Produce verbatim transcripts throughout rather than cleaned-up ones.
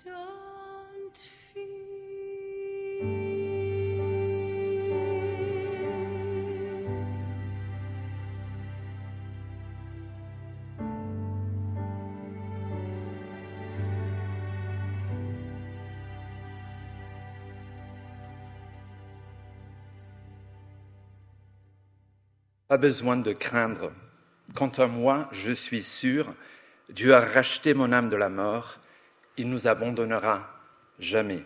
don't fear. Pas besoin de craindre. Quant à moi, je suis sûr, Dieu a racheté mon âme de la mort, il nous abandonnera jamais.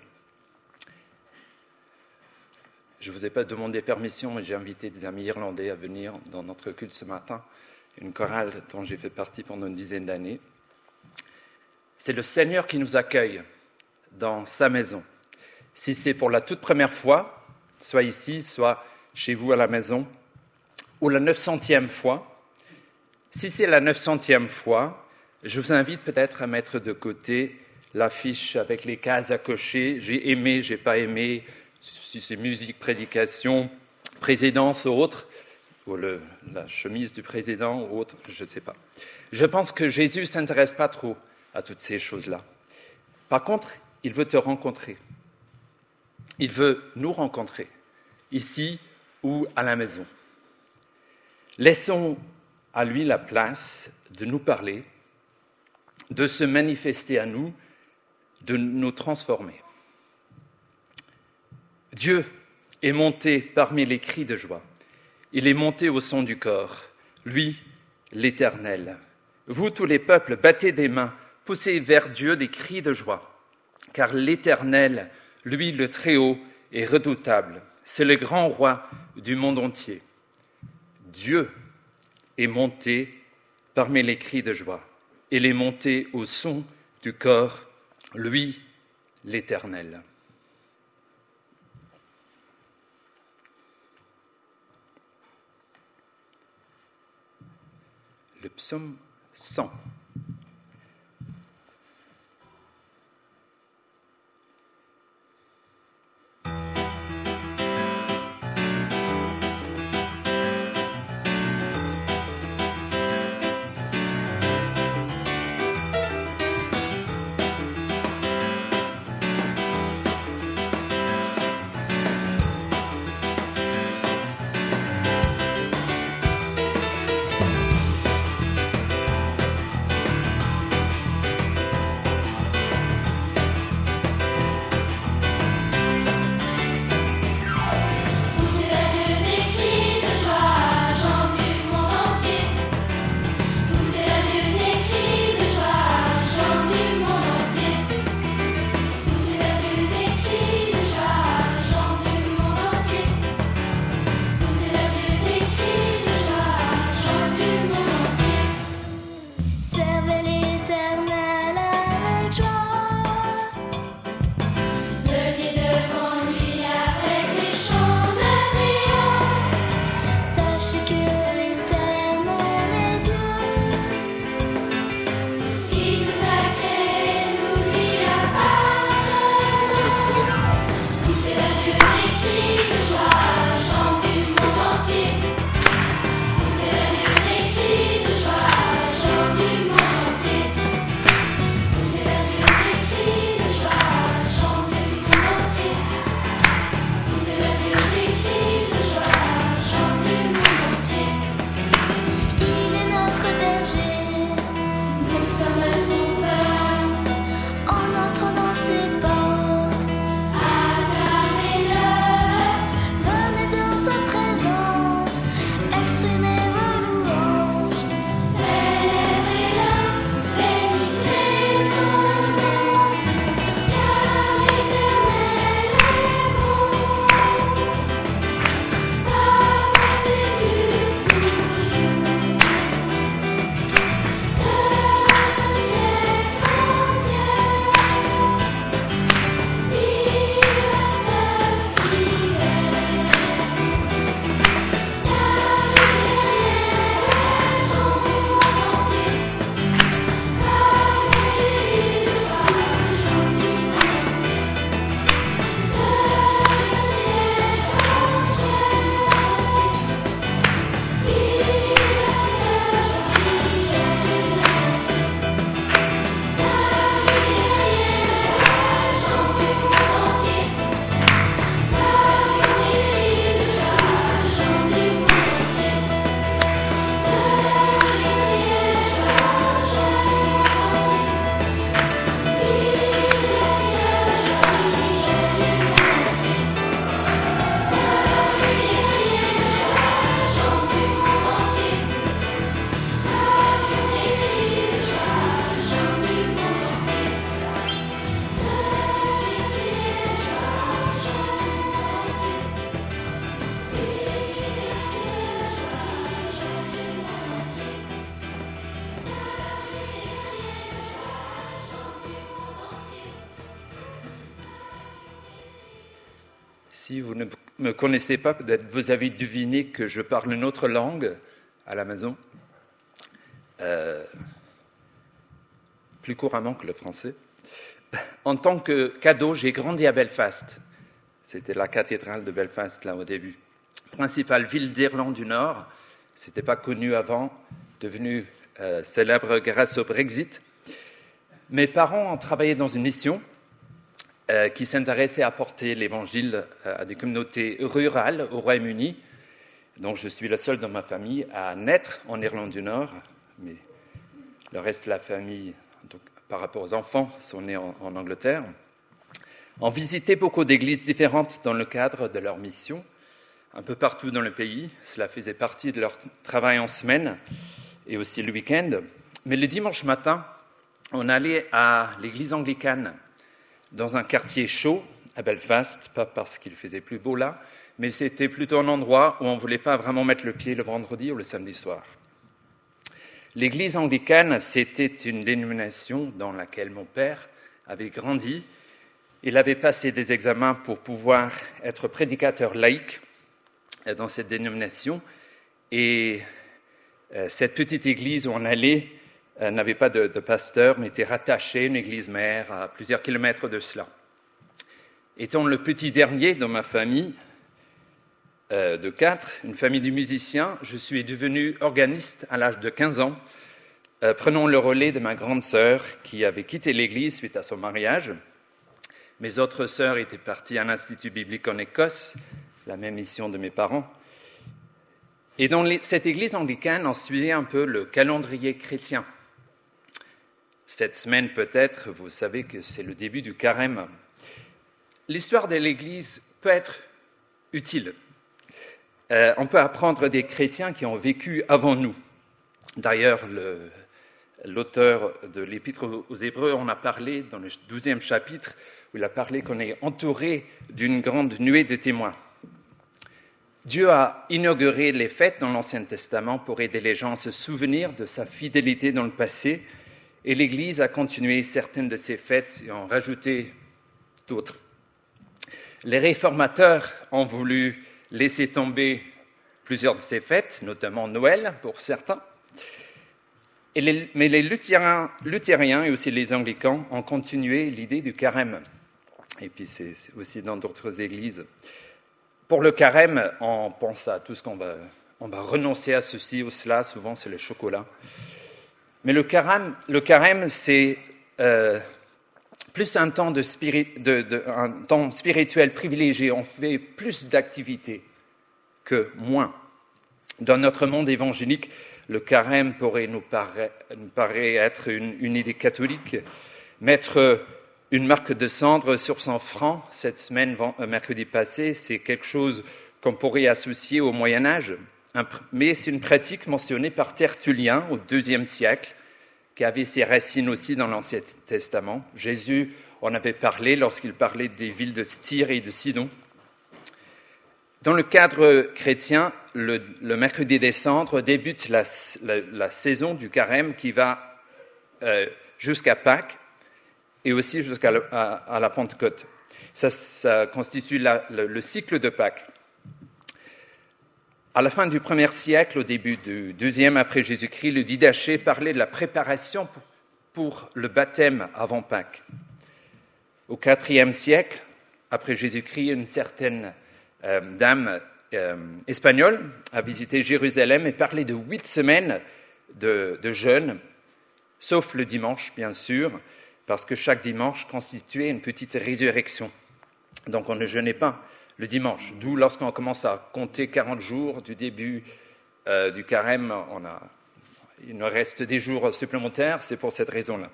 Je ne vous ai pas demandé permission, mais j'ai invité des amis irlandais à venir dans notre culte ce matin, une chorale dont j'ai fait partie pendant une dizaine d'années. C'est le Seigneur qui nous accueille dans sa maison. Si c'est pour la toute première fois, soit ici, soit chez vous à la maison, ou la neuf centième fois. Si c'est la neuf centième fois, je vous invite peut-être à mettre de côté l'affiche avec les cases à cocher. J'ai aimé, j'ai pas aimé, si c'est musique, prédication, présidence ou autre, ou le, la chemise du président ou autre, je ne sais pas. Je pense que Jésus ne s'intéresse pas trop à toutes ces choses-là. Par contre, il veut te rencontrer. Il veut nous rencontrer, ici ou à la maison. Laissons à lui la place de nous parler, de se manifester à nous, de nous transformer. Dieu est monté parmi les cris de joie. Il est monté au son du corps, lui, l'Éternel. Vous, tous les peuples, battez des mains, poussez vers Dieu des cris de joie, car l'Éternel, lui, le Très-Haut, est redoutable. C'est le grand roi du monde entier. Dieu est monté parmi les cris de joie. Il est monté au son du corps, lui, l'Éternel. Le psaume cent. si vous ne me connaissez pas, peut-être vous avez deviné que je parle une autre langue à la maison, euh, plus couramment que le français. En tant que cadeau, j'ai grandi à Belfast. C'était la cathédrale de Belfast, là, au début. Principale ville d'Irlande du Nord. Ce n'était pas connu avant, devenu euh, célèbre grâce au Brexit. Mes parents ont travaillé dans une mission euh, qui s'intéressait à porter l'Évangile à des communautés rurales au Royaume-Uni. Donc, je suis le seul dans ma famille à naître en Irlande du Nord, mais le reste de la famille, donc, par rapport aux enfants, sont nés en, en Angleterre. Ont visité beaucoup d'églises différentes dans le cadre de leur mission, un peu partout dans le pays. Cela faisait partie de leur travail en semaine et aussi le week-end. Mais le dimanche matin, on allait à l'église anglicane dans un quartier chaud à Belfast, pas parce qu'il faisait plus beau là, mais c'était plutôt un endroit où on ne voulait pas vraiment mettre le pied le vendredi ou le samedi soir. L'église anglicane, c'était une dénomination dans laquelle mon père avait grandi. Il avait passé des examens pour pouvoir être prédicateur laïque dans cette dénomination. Et cette petite église où on allait n'avait pas de, de pasteur, mais était rattachée à une église mère à plusieurs kilomètres de cela. Étant le petit dernier dans ma famille euh, de quatre, une famille de musiciens, je suis devenu organiste à l'âge de quinze ans, euh, prenant le relais de ma grande sœur qui avait quitté l'église suite à son mariage. Mes autres sœurs étaient parties à un institut biblique en Écosse, la même mission de mes parents. Et dans les, cette église anglicane, on suivait un peu le calendrier chrétien. Cette semaine, peut-être, vous savez que c'est le début du carême. L'histoire de l'Église peut être utile. Euh, on peut apprendre des chrétiens qui ont vécu avant nous. D'ailleurs, le, l'auteur de l'Épître aux Hébreux en a parlé dans le douzième chapitre, où il a parlé qu'on est entouré d'une grande nuée de témoins. Dieu a inauguré les fêtes dans l'Ancien Testament pour aider les gens à se souvenir de sa fidélité dans le passé, et l'Église a continué certaines de ces fêtes et en rajouté d'autres. Les réformateurs ont voulu laisser tomber plusieurs de ces fêtes, notamment Noël pour certains, et les, mais les luthériens, luthériens et aussi les anglicans ont continué l'idée du carême. Et puis c'est aussi dans d'autres églises. Pour le carême, on pense à tout ce qu'on va, on va renoncer à ceci ou cela, souvent c'est le chocolat. Mais le carême, le carême c'est euh, plus un temps, de spiri, de, de, un temps spirituel privilégié. On fait plus d'activités que moins. Dans notre monde évangélique, le carême pourrait nous paraître, nous paraît être une, une idée catholique. Mettre une marque de cendre sur son front cette semaine, mercredi passé, c'est quelque chose qu'on pourrait associer au Moyen-Âge. Mais c'est une pratique mentionnée par Tertullien au deuxième siècle, qui avait ses racines aussi dans l'Ancien Testament. Jésus en avait parlé lorsqu'il parlait des villes de Tyr et de Sidon. Dans le cadre chrétien, le, le mercredi des cendres débute la, la, la saison du carême qui va euh, jusqu'à Pâques et aussi jusqu'à la, à, à la Pentecôte. Ça, ça constitue la, le, le cycle de Pâques. À la fin du premier siècle, au début du deuxième après Jésus-Christ, le Didaché parlait de la préparation pour le baptême avant Pâques. Au quatrième siècle, après Jésus-Christ, une certaine euh, dame euh, espagnole a visité Jérusalem et parlait de huit semaines de, de jeûne, sauf le dimanche, bien sûr, parce que chaque dimanche constituait une petite résurrection. Donc on ne jeûnait pas le dimanche, d'où lorsqu'on commence à compter quarante jours du début euh, du carême, on a, il nous reste des jours supplémentaires, c'est pour cette raison-là.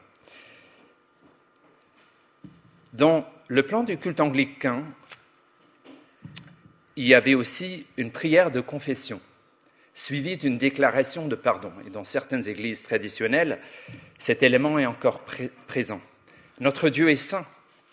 Dans le plan du culte anglican, il y avait aussi une prière de confession, suivie d'une déclaration de pardon. Et dans certaines églises traditionnelles, cet élément est encore pré- présent. Notre Dieu est saint.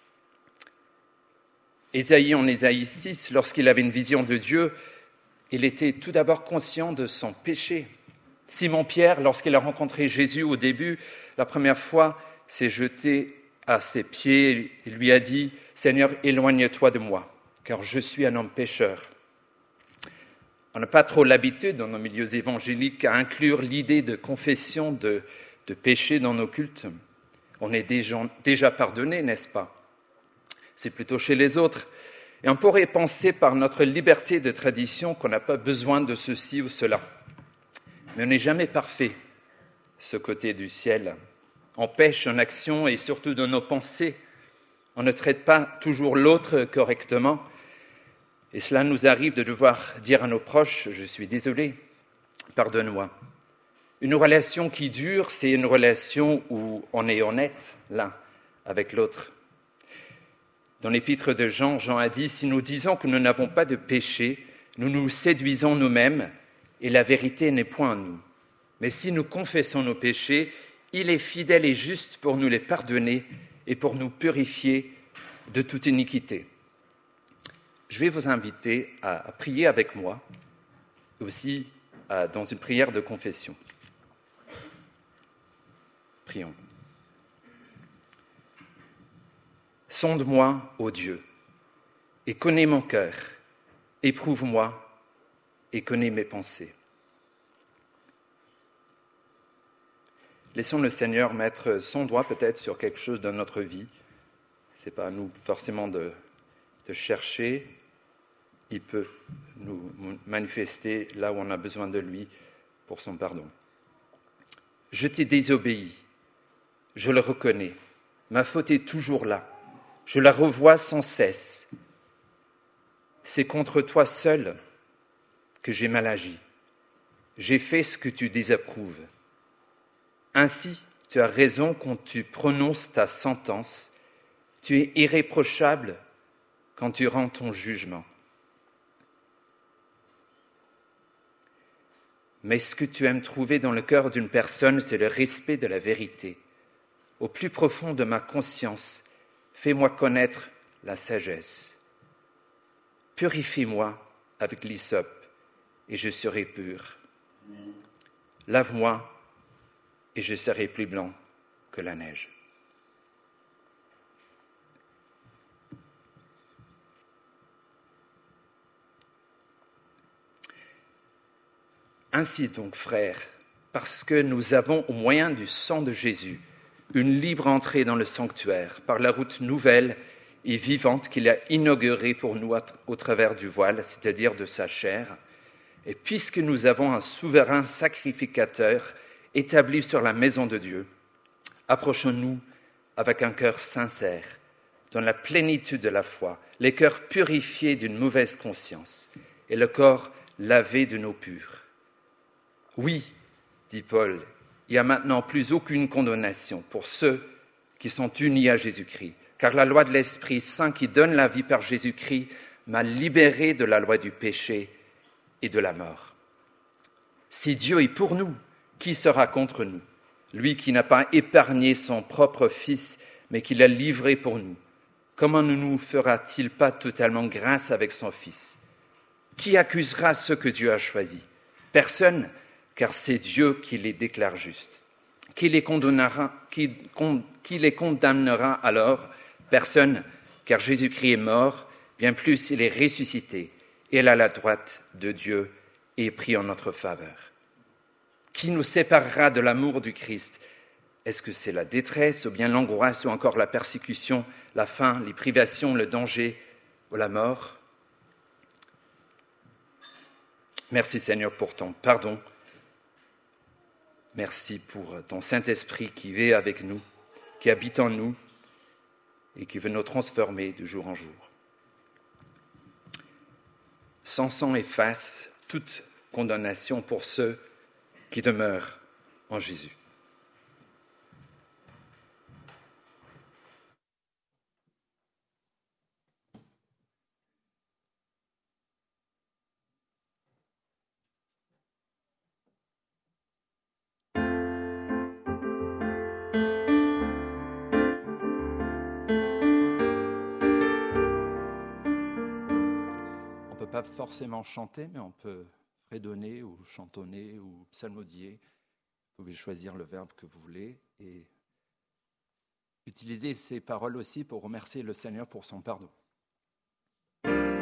Ésaïe, en Ésaïe six, lorsqu'il avait une vision de Dieu, il était tout d'abord conscient de son péché. Simon-Pierre, lorsqu'il a rencontré Jésus au début, la première fois, s'est jeté à ses pieds et lui a dit « Seigneur, éloigne-toi de moi ». car je suis un homme pécheur. On n'a pas trop l'habitude dans nos milieux évangéliques à inclure l'idée de confession de, de péché dans nos cultes. On est déjà, déjà pardonné, n'est-ce pas? C'est plutôt chez les autres. Et on pourrait penser par notre liberté de tradition qu'on n'a pas besoin de ceci ou cela. Mais on n'est jamais parfait, ce côté du ciel. On pêche en action et surtout dans nos pensées. On ne traite pas toujours l'autre correctement. Et cela nous arrive de devoir dire à nos proches « Je suis désolé, pardonne-moi ». Une relation qui dure, c'est une relation où on est honnête l'un avec l'autre. Dans l'épître de Jean, Jean a dit « Si nous disons que nous n'avons pas de péché, nous nous séduisons nous-mêmes et la vérité n'est point en nous. Mais si nous confessons nos péchés, il est fidèle et juste pour nous les pardonner et pour nous purifier de toute iniquité. » Je vais vous inviter à prier avec moi, aussi à, dans une prière de confession. Prions. Sonde-moi, ô Dieu, et connais mon cœur, éprouve-moi et connais mes pensées. Laissons le Seigneur mettre son doigt peut-être sur quelque chose dans notre vie. Ce n'est pas à nous forcément de, de chercher. Il peut nous manifester là où on a besoin de lui pour son pardon. Je t'ai désobéi, je le reconnais. Ma faute est toujours là. Je la revois sans cesse. C'est contre toi seul que j'ai mal agi. J'ai fait ce que tu désapprouves. Ainsi, tu as raison quand tu prononces ta sentence. Tu es irréprochable quand tu rends ton jugement. Mais ce que tu aimes trouver dans le cœur d'une personne, c'est le respect de la vérité. Au plus profond de ma conscience, fais-moi connaître la sagesse. Purifie-moi avec l'hysope et je serai pur. Lave-moi et je serai plus blanc que la neige. Ainsi donc, frères, parce que nous avons au moyen du sang de Jésus une libre entrée dans le sanctuaire par la route nouvelle et vivante qu'il a inaugurée pour nous au travers du voile, c'est-à-dire de sa chair, et puisque nous avons un souverain sacrificateur établi sur la maison de Dieu, approchons-nous avec un cœur sincère, dans la plénitude de la foi, les cœurs purifiés d'une mauvaise conscience et le corps lavé d'une eau pure. Oui, dit Paul, il n'y a maintenant plus aucune condamnation pour ceux qui sont unis à Jésus-Christ, car la loi de l'Esprit Saint qui donne la vie par Jésus-Christ m'a libéré de la loi du péché et de la mort. Si Dieu est pour nous, qui sera contre nous? Lui qui n'a pas épargné son propre Fils, mais qui l'a livré pour nous, comment ne nous fera-t-il pas totalement grâce avec son Fils? Qui accusera ceux que Dieu a choisis? Personne, car c'est Dieu qui les déclare justes. Qui les condamnera, qui, qui les condamnera alors? Personne, car Jésus-Christ est mort, bien plus il est ressuscité, et est à la droite de Dieu et est pris en notre faveur. Qui nous séparera de l'amour du Christ? Est-ce que c'est la détresse, ou bien l'angoisse, ou encore la persécution, la faim, les privations, le danger ou la mort? Merci Seigneur pour ton pardon. Merci pour ton Saint-Esprit qui vit avec nous, qui habite en nous et qui veut nous transformer de jour en jour. Son sang efface toute condamnation pour ceux qui demeurent en Jésus. On ne peut pas forcément chanter, mais on peut fredonner ou chantonner ou psalmodier. Vous pouvez choisir le verbe que vous voulez et utiliser ces paroles aussi pour remercier le Seigneur pour son pardon.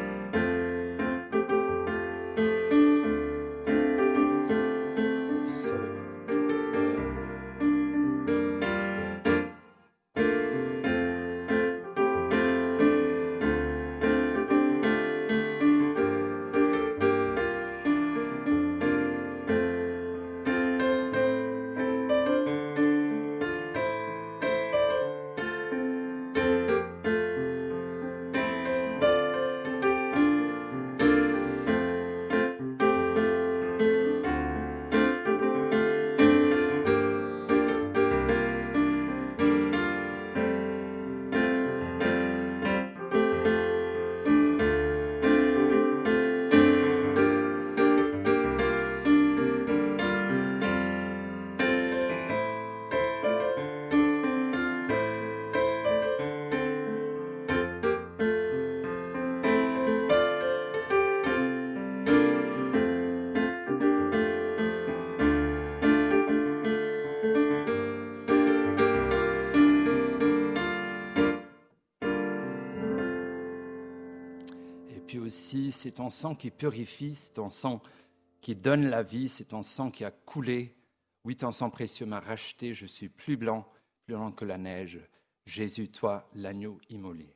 puis aussi c'est ton sang qui purifie, c'est ton sang qui donne la vie, c'est ton sang qui a coulé. Oui, ton sang précieux m'a racheté, je suis plus blanc, plus blanc que la neige. Jésus, toi, l'agneau immolé.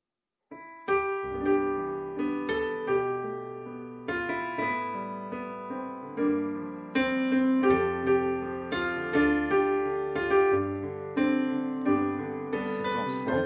C'est ton sang.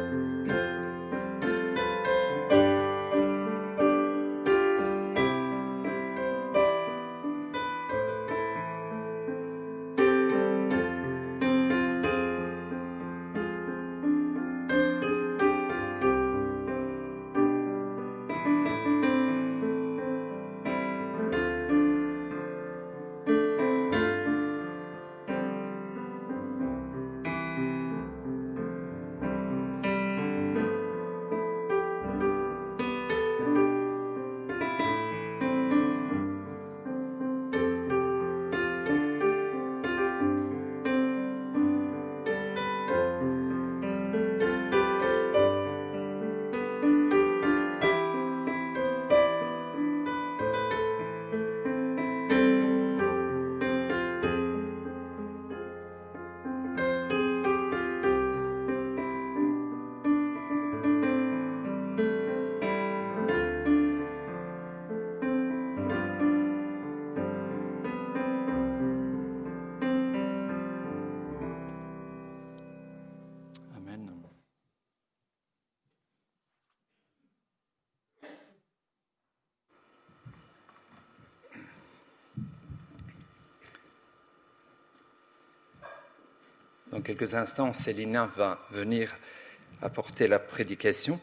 Dans quelques instants, Célina va venir apporter la prédication.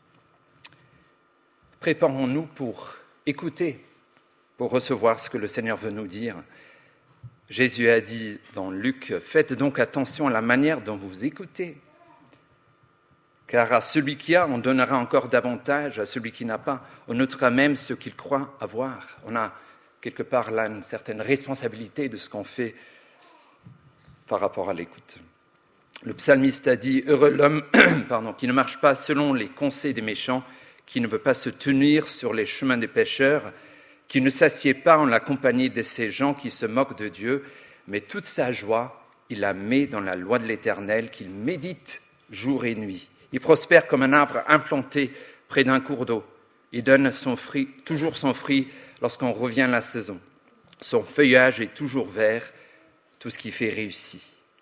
Préparons-nous pour écouter, pour recevoir ce que le Seigneur veut nous dire. Jésus a dit dans Luc, « Faites donc attention à la manière dont vous écoutez, car à celui qui a, on donnera encore davantage, à celui qui n'a pas, on notera même ce qu'il croit avoir. » On a quelque part là une certaine responsabilité de ce qu'on fait par rapport à l'écoute. Le psalmiste a dit « Heureux l'homme pardon, qui ne marche pas selon les conseils des méchants, qui ne veut pas se tenir sur les chemins des pécheurs, qui ne s'assied pas en la compagnie de ces gens qui se moquent de Dieu, mais toute sa joie, il la met dans la loi de l'Éternel, qu'il médite jour et nuit. Il prospère comme un arbre implanté près d'un cours d'eau. Il donne son fruit, toujours son fruit lorsqu'on revient à la saison. Son feuillage est toujours vert, tout ce qui fait réussit. »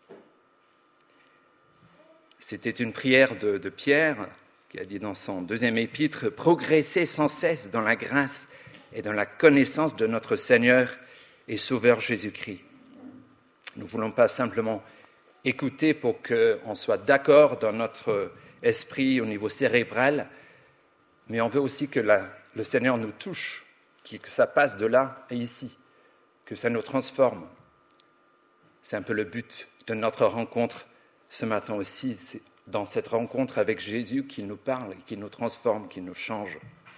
C'était une prière de, de Pierre, qui a dit dans son deuxième épître, « Progressez sans cesse dans la grâce et dans la connaissance de notre Seigneur et Sauveur Jésus-Christ. » Nous ne voulons pas simplement écouter pour qu'on soit d'accord dans notre esprit au niveau cérébral, mais on veut aussi que la, le Seigneur nous touche, que ça passe de là à ici, que ça nous transforme. C'est un peu le but de notre rencontre ce matin aussi, c'est dans cette rencontre avec Jésus qu'il nous parle, qu'il nous transforme, qu'il nous change.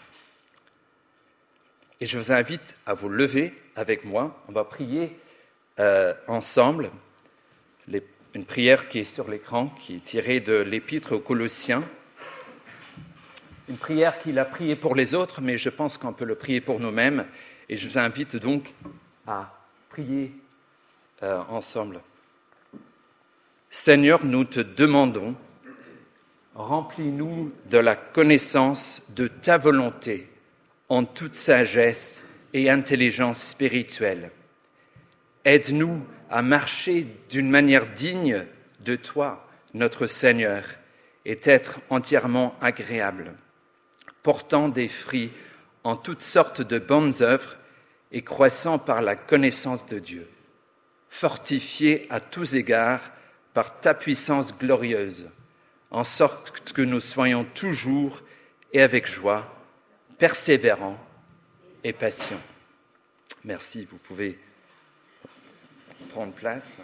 Et je vous invite à vous lever avec moi. On va prier euh, ensemble les, une prière qui est sur l'écran, qui est tirée de l'épître aux Colossiens. Une prière qu'il a priée pour les autres, mais je pense qu'on peut le prier pour nous-mêmes. Et je vous invite donc à prier euh, ensemble. Seigneur, nous te demandons, remplis-nous de la connaissance de ta volonté en toute sagesse et intelligence spirituelle. Aide-nous à marcher d'une manière digne de toi, notre Seigneur, et être entièrement agréable, portant des fruits en toutes sortes de bonnes œuvres et croissant par la connaissance de Dieu, fortifiés à tous égards par ta puissance glorieuse, en sorte que nous soyons toujours et avec joie, persévérants et patients. Merci, vous pouvez prendre place.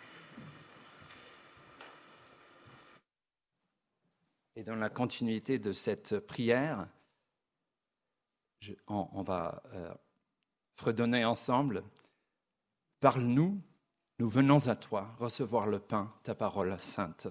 Et dans la continuité de cette prière, je, on, on va euh, fredonner ensemble. Parle-nous, nous venons à toi, recevoir le pain, ta parole sainte.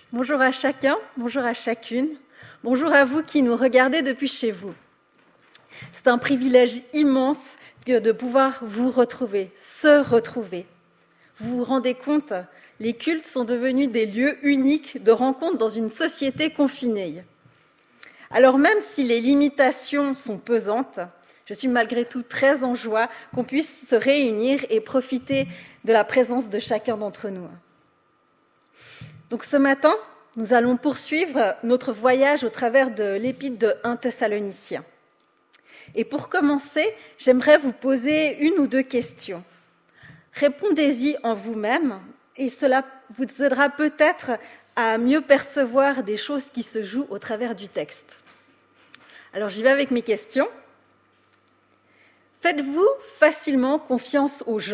Bonjour à chacun, bonjour à chacune, bonjour à vous qui nous regardez depuis chez vous. C'est un privilège immense que de pouvoir vous retrouver, se retrouver. Vous vous rendez compte, les cultes sont devenus des lieux uniques de rencontre dans une société confinée. Alors même si les limitations sont pesantes, je suis malgré tout très en joie qu'on puisse se réunir et profiter de la présence de chacun d'entre nous. Donc ce matin, nous allons poursuivre notre voyage au travers de l'épître de premier Thessaloniciens. Et pour commencer, j'aimerais vous poser une ou deux questions. Répondez-y en vous-même et cela vous aidera peut-être à mieux percevoir des choses qui se jouent au travers du texte. Alors j'y vais avec mes questions. Faites-vous facilement confiance aux gens ?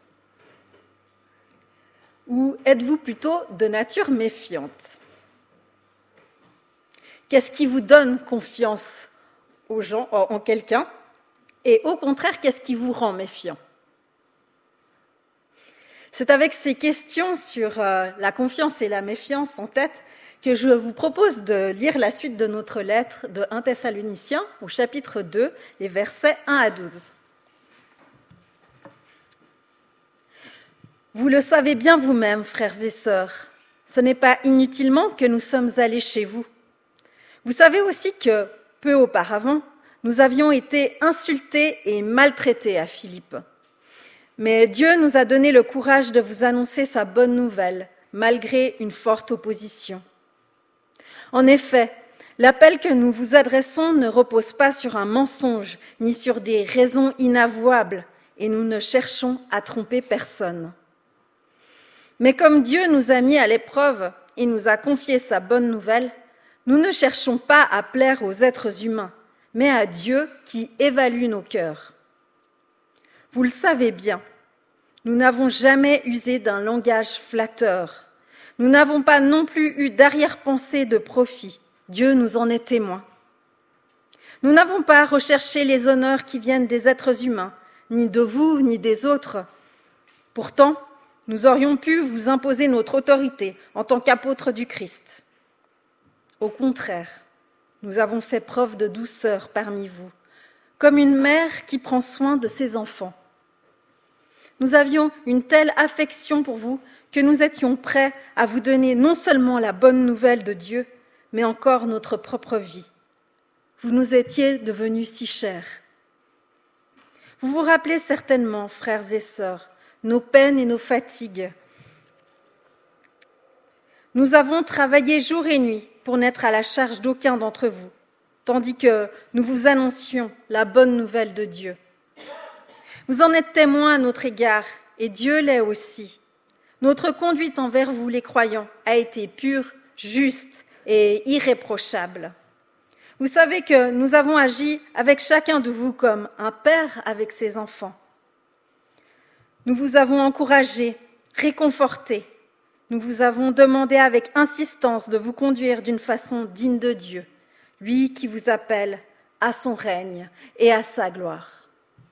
Ou êtes-vous plutôt de nature méfiante ? Qu'est-ce qui vous donne confiance aux gens, en quelqu'un ? Et au contraire, qu'est-ce qui vous rend méfiant ? C'est avec ces questions sur la confiance et la méfiance en tête que je vous propose de lire la suite de notre lettre de premier Thessaloniciens au chapitre deux, les versets un à douze. Vous le savez bien vous-même, frères et sœurs, ce n'est pas inutilement que nous sommes allés chez vous. Vous savez aussi que, peu auparavant, nous avions été insultés et maltraités à Philippe. Mais Dieu nous a donné le courage de vous annoncer sa bonne nouvelle, malgré une forte opposition. En effet, l'appel que nous vous adressons ne repose pas sur un mensonge, ni sur des raisons inavouables, et nous ne cherchons à tromper personne. Mais comme Dieu nous a mis à l'épreuve et nous a confié sa bonne nouvelle, nous ne cherchons pas à plaire aux êtres humains, mais à Dieu qui évalue nos cœurs. Vous le savez bien, nous n'avons jamais usé d'un langage flatteur. Nous n'avons pas non plus eu d'arrière-pensée de profit. Dieu nous en est témoin. Nous n'avons pas recherché les honneurs qui viennent des êtres humains, ni de vous, ni des autres. Pourtant, nous aurions pu vous imposer notre autorité en tant qu'apôtres du Christ. Au contraire, nous avons fait preuve de douceur parmi vous, comme une mère qui prend soin de ses enfants. Nous avions une telle affection pour vous que nous étions prêts à vous donner non seulement la bonne nouvelle de Dieu, mais encore notre propre vie. Vous nous étiez devenus si chers. Vous vous rappelez certainement, frères et sœurs, nos peines et nos fatigues. Nous avons travaillé jour et nuit pour n'être à la charge d'aucun d'entre vous, tandis que nous vous annoncions la bonne nouvelle de Dieu. Vous en êtes témoins à notre égard, et Dieu l'est aussi. Notre conduite envers vous, les croyants, a été pure, juste et irréprochable. Vous savez que nous avons agi avec chacun de vous comme un père avec ses enfants. Nous vous avons encouragé, réconforté. Nous vous avons demandé avec insistance de vous conduire d'une façon digne de Dieu, lui qui vous appelle à son règne et à sa gloire.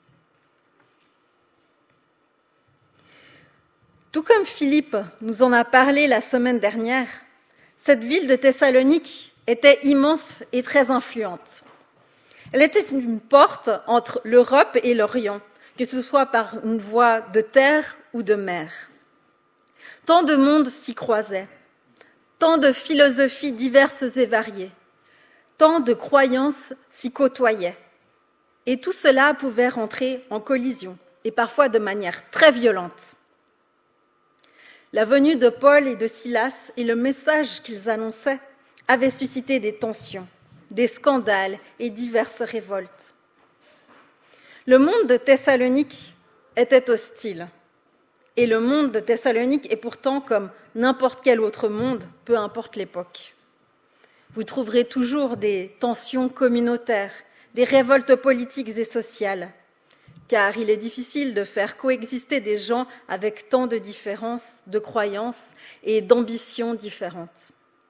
Tout comme Philippe nous en a parlé la semaine dernière, cette ville de Thessalonique était immense et très influente. Elle était une porte entre l'Europe et l'Orient, que ce soit par une voie de terre ou de mer. Tant de mondes s'y croisaient, tant de philosophies diverses et variées, tant de croyances s'y côtoyaient. Et tout cela pouvait rentrer en collision, et parfois de manière très violente. La venue de Paul et de Silas et le message qu'ils annonçaient avaient suscité des tensions, des scandales et diverses révoltes. Le monde de Thessalonique était hostile. Et le monde de Thessalonique est pourtant comme n'importe quel autre monde, peu importe l'époque. Vous trouverez toujours des tensions communautaires, des révoltes politiques et sociales, car il est difficile de faire coexister des gens avec tant de différences, de croyances et d'ambitions différentes.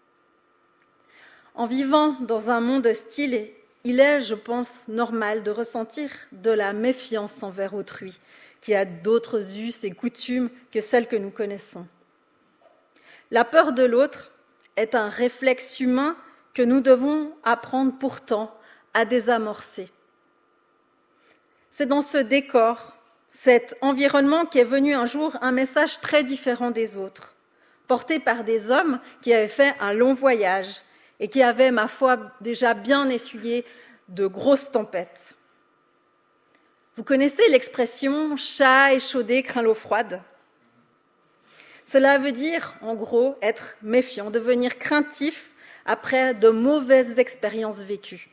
En vivant dans un monde hostile, il est, je pense, normal de ressentir de la méfiance envers autrui, qui a d'autres us et coutumes que celles que nous connaissons. La peur de l'autre est un réflexe humain que nous devons apprendre pourtant à désamorcer. C'est dans ce décor, cet environnement qu'est venu un jour un message très différent des autres, porté par des hommes qui avaient fait un long voyage et qui avaient, ma foi, déjà bien essuyé de grosses tempêtes. Vous connaissez l'expression « chat échaudé craint l'eau froide ». Cela veut dire, en gros, être méfiant, devenir craintif après de mauvaises expériences vécues.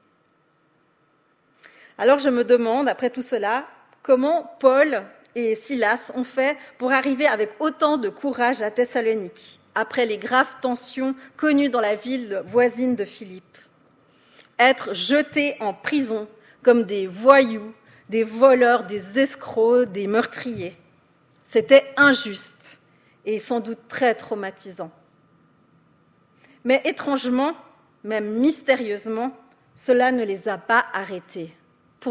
Alors je me demande, après tout cela, comment Paul et Silas ont fait pour arriver avec autant de courage à Thessalonique, après les graves tensions connues dans la ville voisine de Philippe. Être jetés en prison comme des voyous, des voleurs, des escrocs, des meurtriers. C'était injuste et sans doute très traumatisant. Mais étrangement, même mystérieusement, cela ne les a pas arrêtés. Pourquoi ?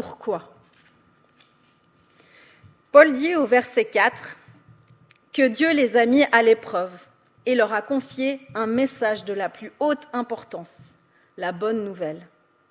Paul dit au verset quatre que Dieu les a mis à l'épreuve et leur a confié un message de la plus haute importance, la bonne nouvelle.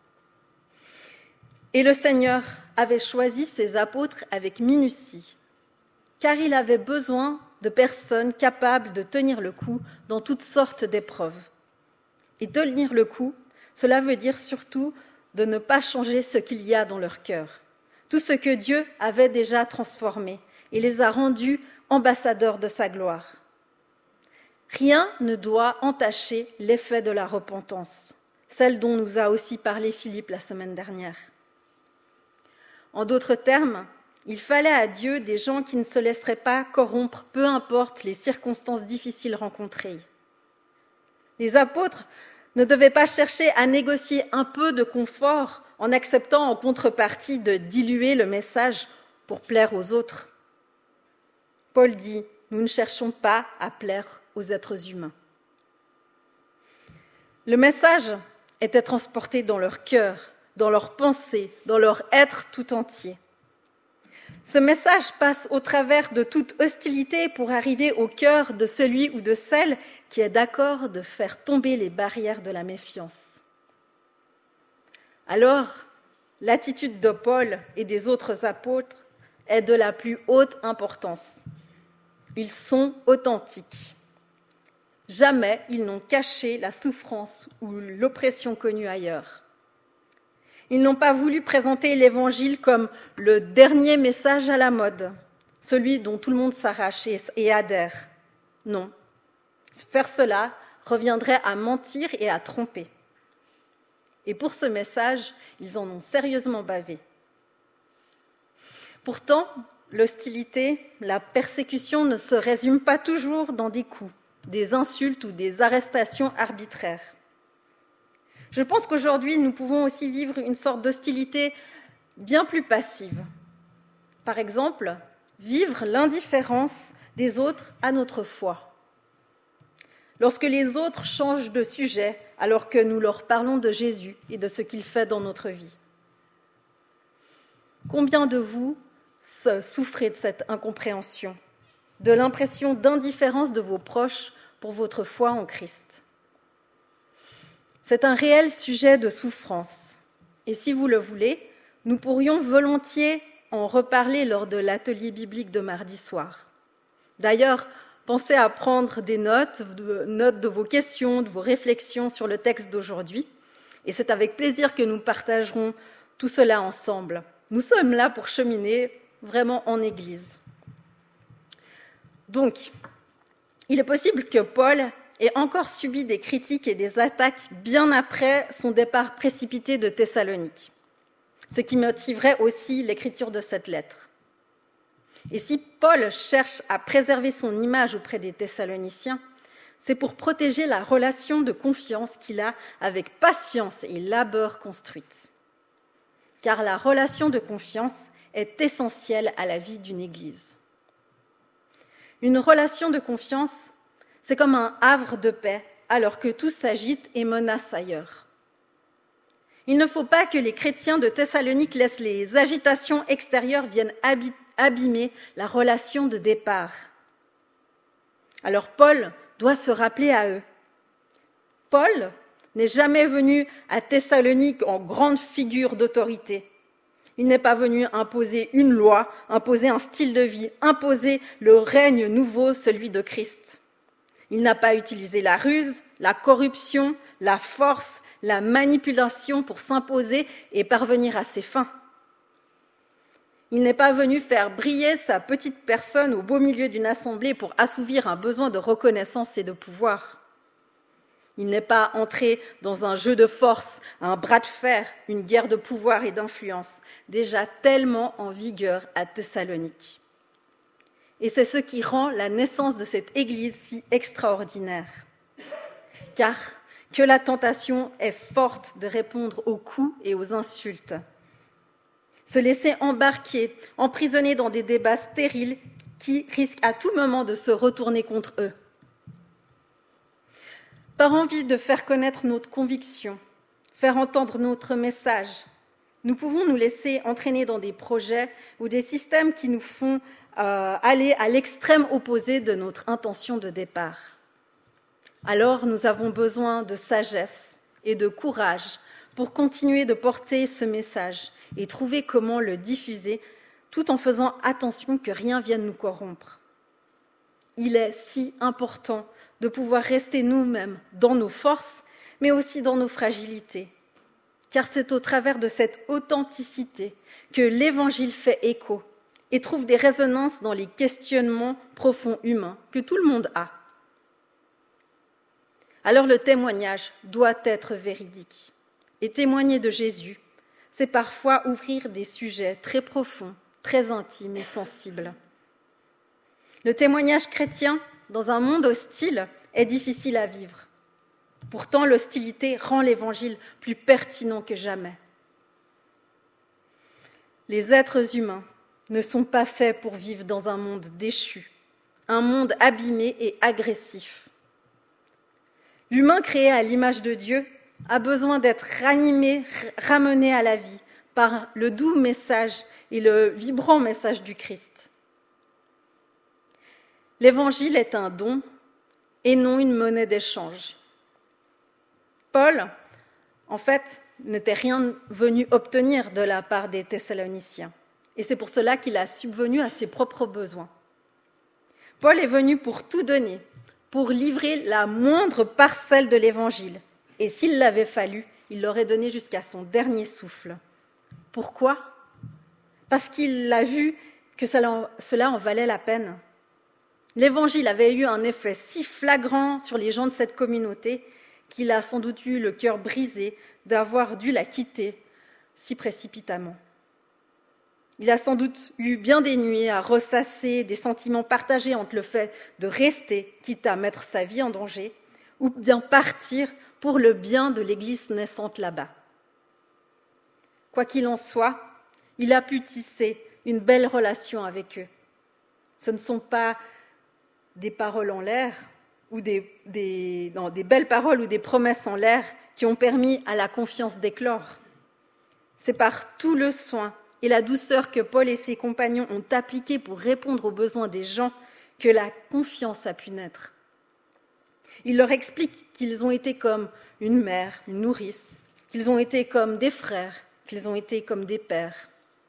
Et le Seigneur avait choisi ses apôtres avec minutie, car il avait besoin de personnes capables de tenir le coup dans toutes sortes d'épreuves. Et tenir le coup, cela veut dire surtout de ne pas changer ce qu'il y a dans leur cœur, tout ce que Dieu avait déjà transformé et les a rendus ambassadeurs de sa gloire. Rien ne doit entacher l'effet de la repentance, celle dont nous a aussi parlé Philippe la semaine dernière. En d'autres termes, il fallait à Dieu des gens qui ne se laisseraient pas corrompre, peu importe les circonstances difficiles rencontrées. Les apôtres ne devaient pas chercher à négocier un peu de confort en acceptant en contrepartie de diluer le message pour plaire aux autres. Paul dit « Nous ne cherchons pas à plaire aux êtres humains ». Le message était transporté dans leur cœur, dans leurs pensées, dans leur être tout entier. Ce message passe au travers de toute hostilité pour arriver au cœur de celui ou de celle qui est d'accord de faire tomber les barrières de la méfiance. Alors, l'attitude de Paul et des autres apôtres est de la plus haute importance. Ils sont authentiques. Jamais ils n'ont caché la souffrance ou l'oppression connue ailleurs. Ils n'ont pas voulu présenter l'Évangile comme le dernier message à la mode, celui dont tout le monde s'arrache et adhère. Non. Faire cela reviendrait à mentir et à tromper. Et pour ce message, ils en ont sérieusement bavé. Pourtant, l'hostilité, la persécution ne se résume pas toujours dans des coups, des insultes ou des arrestations arbitraires. Je pense qu'aujourd'hui, nous pouvons aussi vivre une sorte d'hostilité bien plus passive. Par exemple, vivre l'indifférence des autres à notre foi. Lorsque les autres changent de sujet alors que nous leur parlons de Jésus et de ce qu'il fait dans notre vie. Combien de vous souffrez de cette incompréhension, de l'impression d'indifférence de vos proches pour votre foi en Christ ? C'est un réel sujet de souffrance. Et si vous le voulez, nous pourrions volontiers en reparler lors de l'atelier biblique de mardi soir. D'ailleurs, pensez à prendre des notes, de, notes de vos questions, de vos réflexions sur le texte d'aujourd'hui. Et c'est avec plaisir que nous partagerons tout cela ensemble. Nous sommes là pour cheminer vraiment en Église. Donc, il est possible que Paul ait encore subi des critiques et des attaques bien après son départ précipité de Thessalonique, ce qui motiverait aussi l'écriture de cette lettre. Et si Paul cherche à préserver son image auprès des Thessaloniciens, c'est pour protéger la relation de confiance qu'il a avec patience et labeur construite. Car la relation de confiance est essentielle à la vie d'une Église. Une relation de confiance, c'est comme un havre de paix alors que tout s'agite et menace ailleurs. Il ne faut pas que les chrétiens de Thessalonique laissent les agitations extérieures viennent abîmer la relation de départ. Alors Paul doit se rappeler à eux. Paul n'est jamais venu à Thessalonique en grande figure d'autorité. Il n'est pas venu imposer une loi, imposer un style de vie, imposer le règne nouveau, celui de Christ. Il n'a pas utilisé la ruse, la corruption, la force, la manipulation pour s'imposer et parvenir à ses fins. Il n'est pas venu faire briller sa petite personne au beau milieu d'une assemblée pour assouvir un besoin de reconnaissance et de pouvoir. Il n'est pas entré dans un jeu de force, un bras de fer, une guerre de pouvoir et d'influence, déjà tellement en vigueur à Thessalonique. Et c'est ce qui rend la naissance de cette Église si extraordinaire. Car que la tentation est forte de répondre aux coups et aux insultes. Se laisser embarquer, emprisonner dans des débats stériles qui risquent à tout moment de se retourner contre eux. Par envie de faire connaître notre conviction, faire entendre notre message, nous pouvons nous laisser entraîner dans des projets ou des systèmes qui nous font euh, aller à l'extrême opposé de notre intention de départ. Alors nous avons besoin de sagesse et de courage pour continuer de porter ce message et trouver comment le diffuser tout en faisant attention que rien vienne nous corrompre. Il est si important de pouvoir rester nous-mêmes dans nos forces, mais aussi dans nos fragilités. Car c'est au travers de cette authenticité que l'Évangile fait écho et trouve des résonances dans les questionnements profonds humains que tout le monde a. Alors le témoignage doit être véridique. Et témoigner de Jésus, c'est parfois ouvrir des sujets très profonds, très intimes et sensibles. Le témoignage chrétien, dans un monde hostile, est difficile à vivre. Pourtant, l'hostilité rend l'Évangile plus pertinent que jamais. Les êtres humains ne sont pas faits pour vivre dans un monde déchu, un monde abîmé et agressif. L'humain créé à l'image de Dieu a besoin d'être ranimé, ramené à la vie par le doux message et le vibrant message du Christ. L'Évangile est un don et non une monnaie d'échange. Paul, en fait, n'était rien venu obtenir de la part des Thessaloniciens. Et c'est pour cela qu'il a subvenu à ses propres besoins. Paul est venu pour tout donner, pour livrer la moindre parcelle de l'Évangile. Et s'il l'avait fallu, il l'aurait donné jusqu'à son dernier souffle. Pourquoi ? Parce qu'il a vu que cela en valait la peine. L'Évangile avait eu un effet si flagrant sur les gens de cette communauté qu'il a sans doute eu le cœur brisé d'avoir dû la quitter si précipitamment. Il a sans doute eu bien des nuits à ressasser des sentiments partagés entre le fait de rester, quitte à mettre sa vie en danger, ou bien partir pour le bien de l'Église naissante là-bas. Quoi qu'il en soit, il a pu tisser une belle relation avec eux. Ce ne sont pas des paroles en l'air, ou des, des, non, des belles paroles ou des promesses en l'air qui ont permis à la confiance d'éclore. C'est par tout le soin et la douceur que Paul et ses compagnons ont appliqué pour répondre aux besoins des gens que la confiance a pu naître. Il leur explique qu'ils ont été comme une mère, une nourrice, qu'ils ont été comme des frères, qu'ils ont été comme des pères.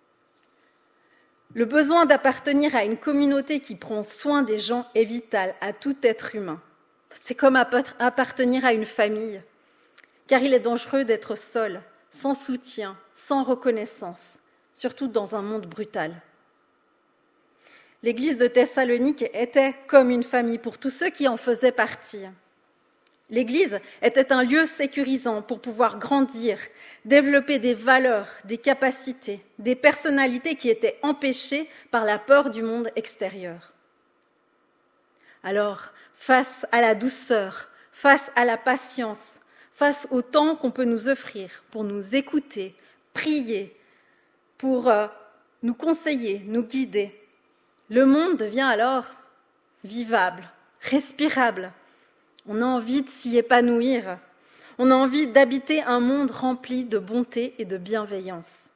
Le besoin d'appartenir à une communauté qui prend soin des gens est vital à tout être humain. C'est comme appartenir à une famille, car il est dangereux d'être seul, sans soutien, sans reconnaissance, surtout dans un monde brutal. L'Église de Thessalonique était comme une famille pour tous ceux qui en faisaient partie. L'Église était un lieu sécurisant pour pouvoir grandir, développer des valeurs, des capacités, des personnalités qui étaient empêchées par la peur du monde extérieur. Alors, face à la douceur, face à la patience, face au temps qu'on peut nous offrir pour nous écouter, prier, pour euh, nous conseiller, nous guider, le monde devient alors vivable, respirable. On a envie de s'y épanouir. On a envie d'habiter un monde rempli de bonté et de bienveillance.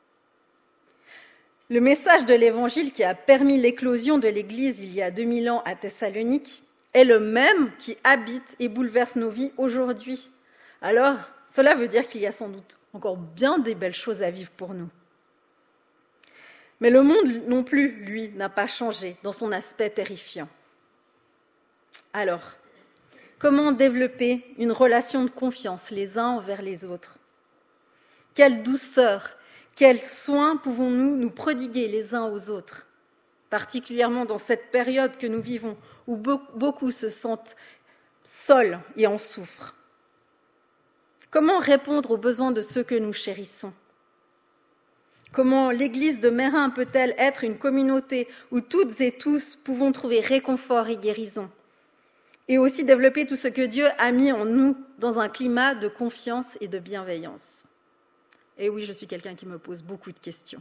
Le message de l'Évangile qui a permis l'éclosion de l'Église il y a deux mille ans à Thessalonique est le même qui habite et bouleverse nos vies aujourd'hui. Alors, cela veut dire qu'il y a sans doute encore bien des belles choses à vivre pour nous. Mais le monde non plus, lui, n'a pas changé dans son aspect terrifiant. Alors, comment développer une relation de confiance les uns envers les autres ? Quelle douceur, quels soins pouvons-nous nous prodiguer les uns aux autres, particulièrement dans cette période que nous vivons, où beaucoup se sentent seuls et en souffrent ? Comment répondre aux besoins de ceux que nous chérissons ? Comment l'Église de Meyrin peut-elle être une communauté où toutes et tous pouvons trouver réconfort et guérison ? Et aussi développer tout ce que Dieu a mis en nous dans un climat de confiance et de bienveillance. Et oui, je suis quelqu'un qui me pose beaucoup de questions.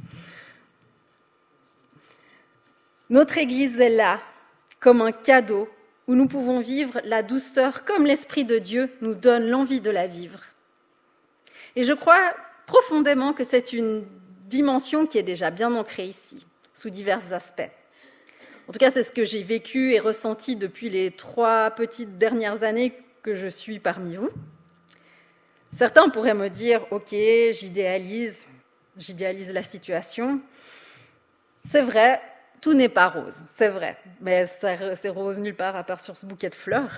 Notre Église est là, comme un cadeau, où nous pouvons vivre la douceur comme l'Esprit de Dieu nous donne l'envie de la vivre. Et je crois profondément que c'est une dimension qui est déjà bien ancrée ici, sous divers aspects. En tout cas, c'est ce que j'ai vécu et ressenti depuis les trois petites dernières années que je suis parmi vous. Certains pourraient me dire « Ok, j'idéalise, j'idéalise la situation. » C'est vrai, tout n'est pas rose, c'est vrai, mais c'est rose nulle part à part sur ce bouquet de fleurs.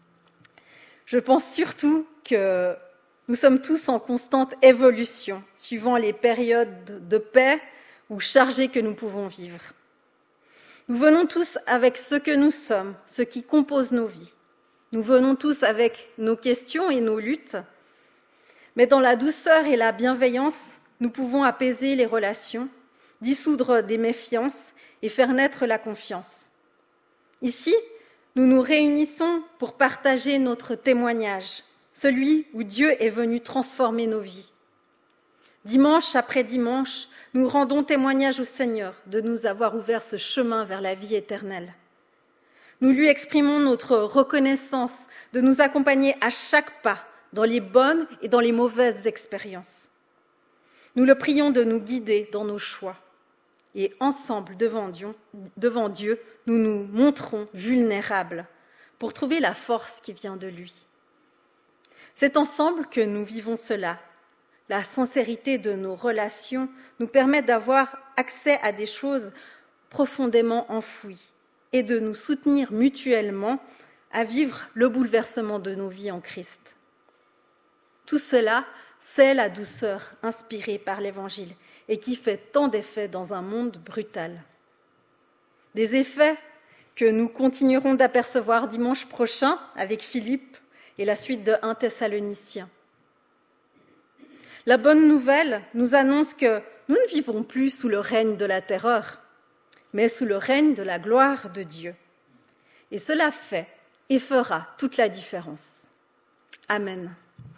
Je pense surtout que nous sommes tous en constante évolution, suivant les périodes de paix ou chargées que nous pouvons vivre. Nous venons tous avec ce que nous sommes, ce qui compose nos vies. Nous venons tous avec nos questions et nos luttes, mais dans la douceur et la bienveillance, nous pouvons apaiser les relations, dissoudre des méfiances et faire naître la confiance. Ici, nous nous réunissons pour partager notre témoignage, celui où Dieu est venu transformer nos vies. Dimanche après dimanche, nous rendons témoignage au Seigneur de nous avoir ouvert ce chemin vers la vie éternelle. Nous lui exprimons notre reconnaissance de nous accompagner à chaque pas dans les bonnes et dans les mauvaises expériences. Nous le prions de nous guider dans nos choix. Et ensemble, devant Dieu, devant Dieu, nous nous montrons vulnérables pour trouver la force qui vient de lui. C'est ensemble que nous vivons cela. La sincérité de nos relations nous permet d'avoir accès à des choses profondément enfouies et de nous soutenir mutuellement à vivre le bouleversement de nos vies en Christ. Tout cela, c'est la douceur inspirée par l'Évangile et qui fait tant d'effets dans un monde brutal. Des effets que nous continuerons d'apercevoir dimanche prochain avec Philippe et la suite de un Thessaloniciens. La bonne nouvelle nous annonce que nous ne vivons plus sous le règne de la terreur, mais sous le règne de la gloire de Dieu. Et cela fait et fera toute la différence. Amen.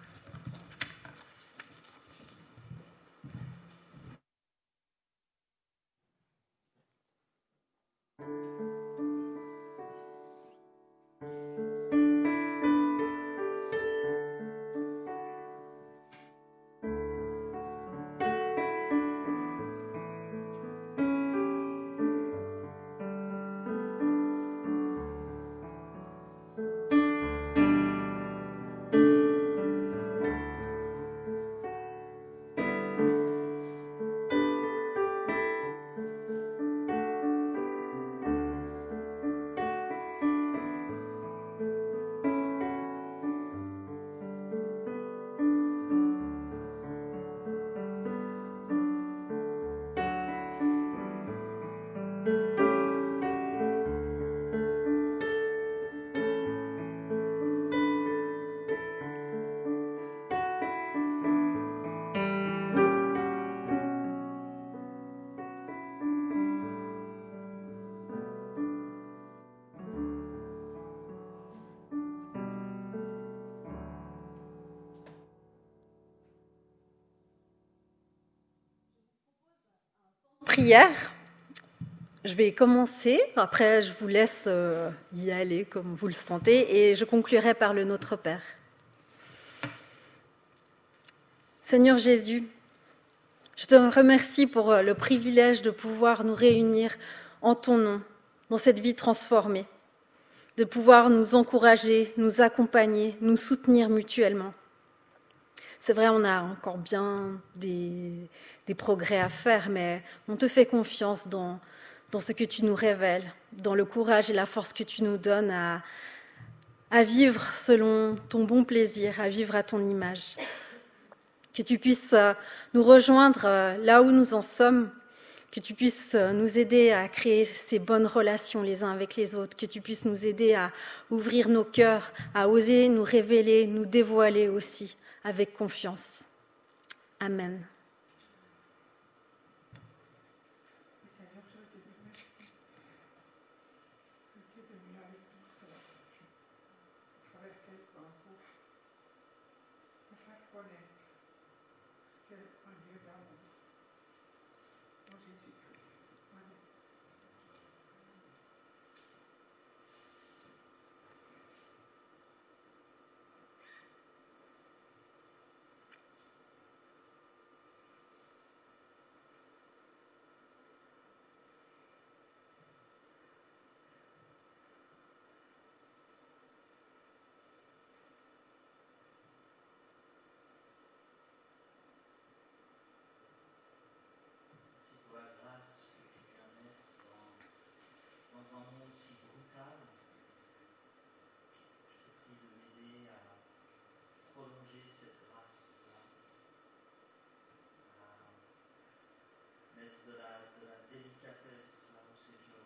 Prière. Je vais commencer, après je vous laisse y aller comme vous le sentez et je conclurai par le Notre Père. Seigneur Jésus, je te remercie pour le privilège de pouvoir nous réunir en ton nom, dans cette vie transformée, de pouvoir nous encourager, nous accompagner, nous soutenir mutuellement. C'est vrai, on a encore bien des, des progrès à faire, mais on te fait confiance dans, dans ce que tu nous révèles, dans le courage et la force que tu nous donnes à, à vivre selon ton bon plaisir, à vivre à ton image. Que tu puisses nous rejoindre là où nous en sommes, que tu puisses nous aider à créer ces bonnes relations les uns avec les autres, que tu puisses nous aider à ouvrir nos cœurs, à oser nous révéler, nous dévoiler aussi avec confiance. Amen. Dans un monde si brutal, je te prie de m'aider à prolonger cette grâce-là, à mettre de la, de la délicatesse là où c'est dur.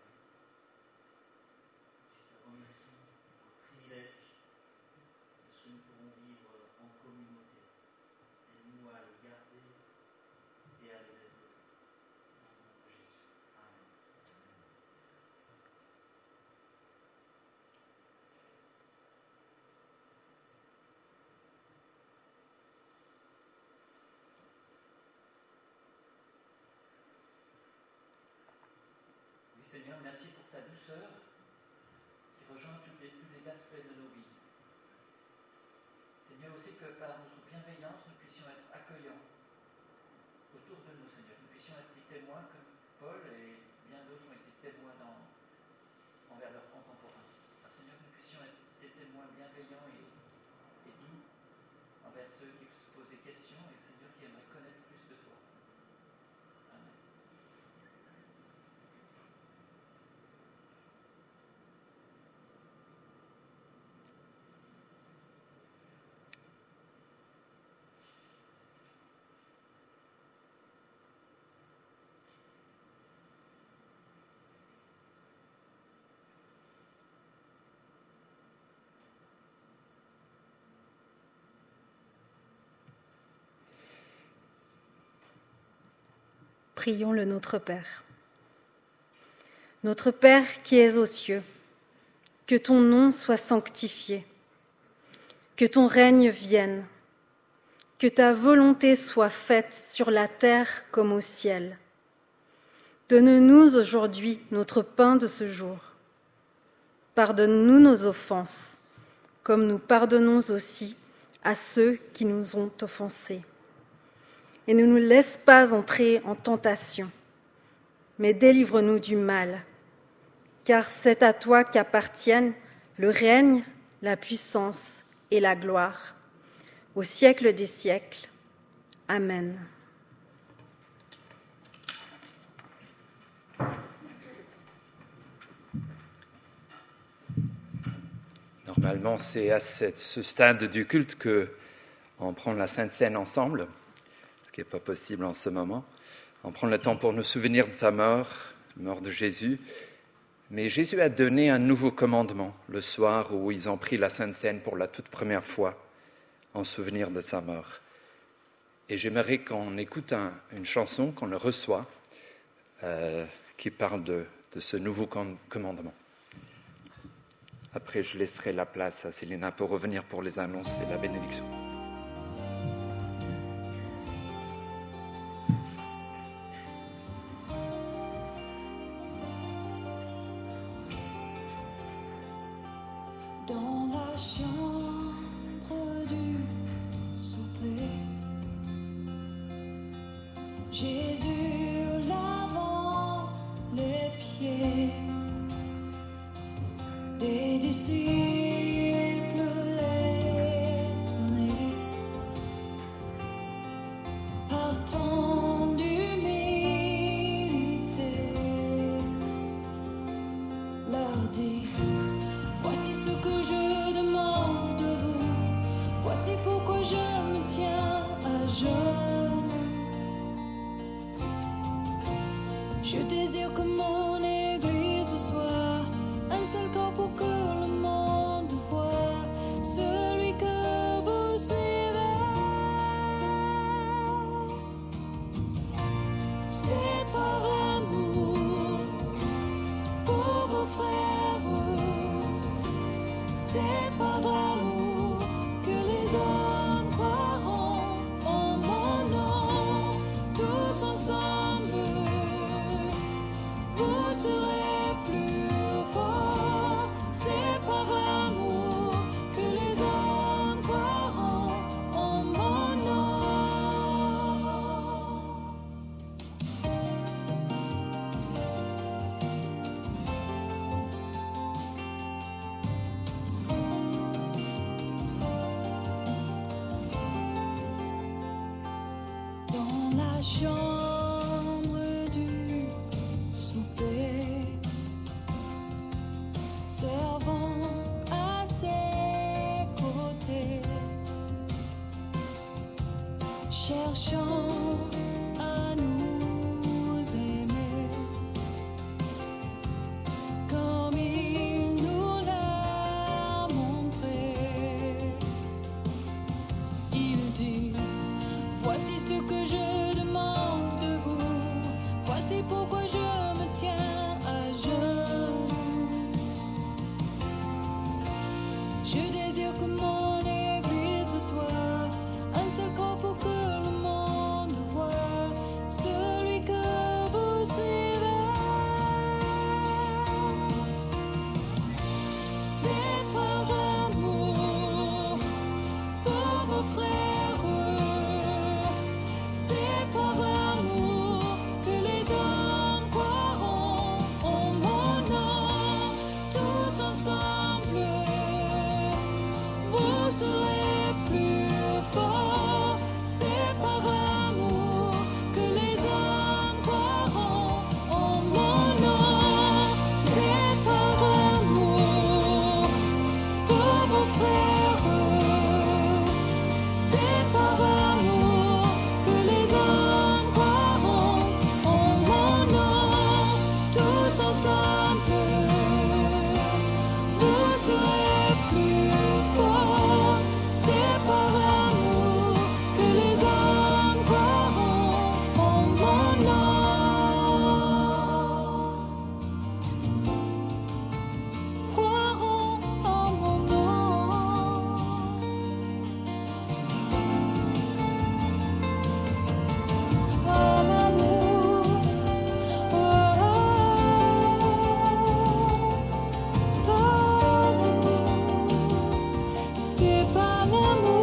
Je te remercie pour le privilège de ce que nous pouvons vivre en communauté. Aide-nous à le garder et à le développer. Seigneur, merci pour ta douceur qui rejoint tous les, tous les aspects de nos vies. Seigneur, aussi que par notre bienveillance, nous puissions être accueillants autour de nous, Seigneur. Nous puissions être des témoins comme Paul et bien d'autres ont été témoins dans, envers leurs contemporains. Alors, Seigneur, nous puissions être ces témoins bienveillants et, et doux envers ceux qui se posent des questions et, Seigneur, qui aimeraient connaître plus de toi. Amen. Prions le Notre Père. Notre Père qui es aux cieux, que ton nom soit sanctifié, que ton règne vienne, que ta volonté soit faite sur la terre comme au ciel. Donne-nous aujourd'hui notre pain de ce jour. Pardonne-nous nos offenses, comme nous pardonnons aussi à ceux qui nous ont offensés. Et ne nous laisse pas entrer en tentation, mais délivre-nous du mal, car c'est à toi qu'appartiennent le règne, la puissance et la gloire, au siècle des siècles. Amen. Normalement, c'est à cette, ce stade du culte qu'on prend la Sainte Seine ensemble, ce qui n'est pas possible en ce moment. On prend le temps pour nous souvenir de sa mort, la mort de Jésus. Mais Jésus a donné un nouveau commandement le soir où ils ont pris la Sainte Seine pour la toute première fois en souvenir de sa mort. Et j'aimerais qu'on écoute un, une chanson, qu'on le reçoit, euh, qui parle de, de ce nouveau commandement. Après, je laisserai la place à Célina pour revenir pour les annonces et la bénédiction. Dans la chambre du souper, Jésus lavant les pieds des disciples. genoux. Je désire que mon église soit un seul corps pour que le monde voie celui que vous suivez. C'est par amour pour vos frères, c'est par amour que les hommes croiront en mon nom. Tous ensemble, vous serez plus forts. C'est par amour que les hommes croiront en mon nom. Dans la chambre du souper, servant à ses côtés, cherchant à nous aimer comme il nous l'a montré. Il dit: voici ce que je demande de vous, voici pourquoi je me tiens à genoux. Je désire que mon église soit un seul corps pour que le monde voie celui que vous suivez. C'est par amour pour vos frères, c'est par amour que les hommes croiront en mon nom. Tous ensemble, vous serez plus forts. C'est par amour que les hommes croiront en mon nom. C'est par amour pour vos frères, c'est par amour que les hommes croiront en mon nom. Tous ensemble, vous serez plus forts. C'est par amour que les hommes croiront en mon nom. Croiront en mon nom. Par amour, par amour, c'est par l'amour.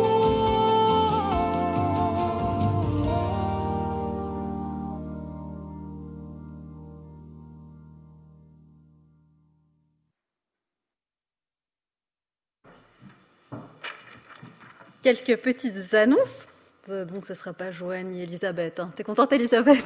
Quelques petites annonces. Euh, Donc, ce ne sera pas Joanne et Elisabeth. Hein. T'es contente, Elisabeth?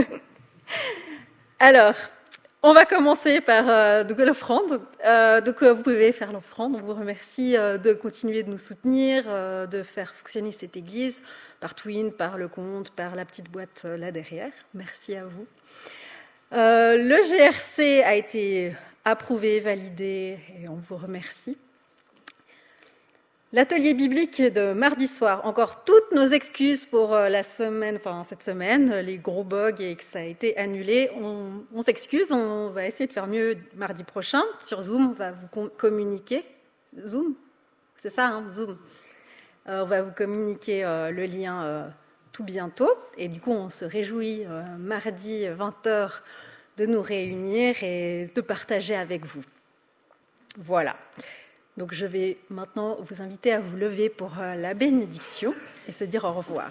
Alors, on va commencer par euh, donc, l'offrande. Euh, donc, euh, vous pouvez faire l'offrande. On vous remercie euh, de continuer de nous soutenir, euh, de faire fonctionner cette église par Twin, par le compte, par la petite boîte euh, là derrière. Merci à vous. Euh, le G R C a été approuvé, validé, et on vous remercie. L'atelier biblique de mardi soir, encore toutes nos excuses pour la semaine, enfin cette semaine, les gros bugs et que ça a été annulé. On, on s'excuse, on va essayer de faire mieux mardi prochain. Sur Zoom, on va vous communiquer. Zoom, c'est ça, hein, Zoom. Euh, on va vous communiquer euh, le lien euh, tout bientôt. Et du coup, on se réjouit euh, mardi vingt heures de nous réunir et de partager avec vous. Voilà. Donc, je vais maintenant vous inviter à vous lever pour la bénédiction et se dire au revoir.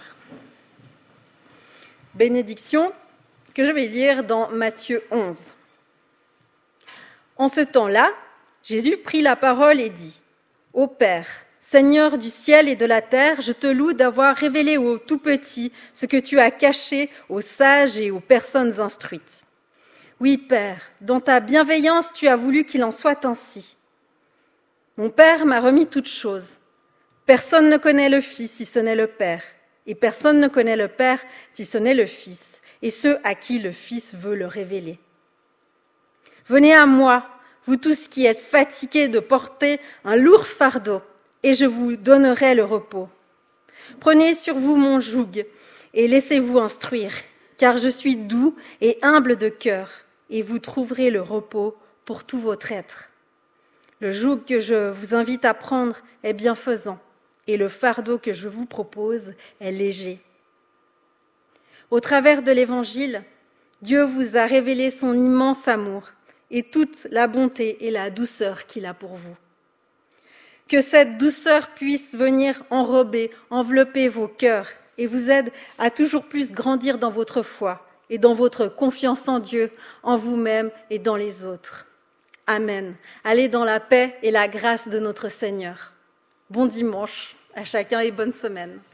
Bénédiction que je vais lire dans Matthieu onze. En ce temps-là, Jésus prit la parole et dit : « Ô Père, Seigneur du ciel et de la terre, je te loue d'avoir révélé aux tout-petits ce que tu as caché aux sages et aux personnes instruites. Oui, Père, dans ta bienveillance, tu as voulu qu'il en soit ainsi. Mon Père m'a remis toutes choses. Personne ne connaît le Fils si ce n'est le Père, Et personne ne connaît le Père si ce n'est le Fils, et ceux à qui le Fils veut le révéler. Venez à moi, vous tous qui êtes fatigués de porter un lourd fardeau, et je vous donnerai le repos. Prenez sur vous mon joug et laissez-vous instruire, car je suis doux et humble de cœur, et vous trouverez le repos pour tout votre être. Le joug que je vous invite à prendre est bienfaisant, et le fardeau que je vous propose est léger. Au travers de l'Évangile, Dieu vous a révélé son immense amour et toute la bonté et la douceur qu'il a pour vous. Que cette douceur puisse venir enrober, envelopper vos cœurs et vous aide à toujours plus grandir dans votre foi et dans votre confiance en Dieu, en vous-même et dans les autres. Amen. Allez dans la paix et la grâce de notre Seigneur. Bon dimanche à chacun et bonne semaine.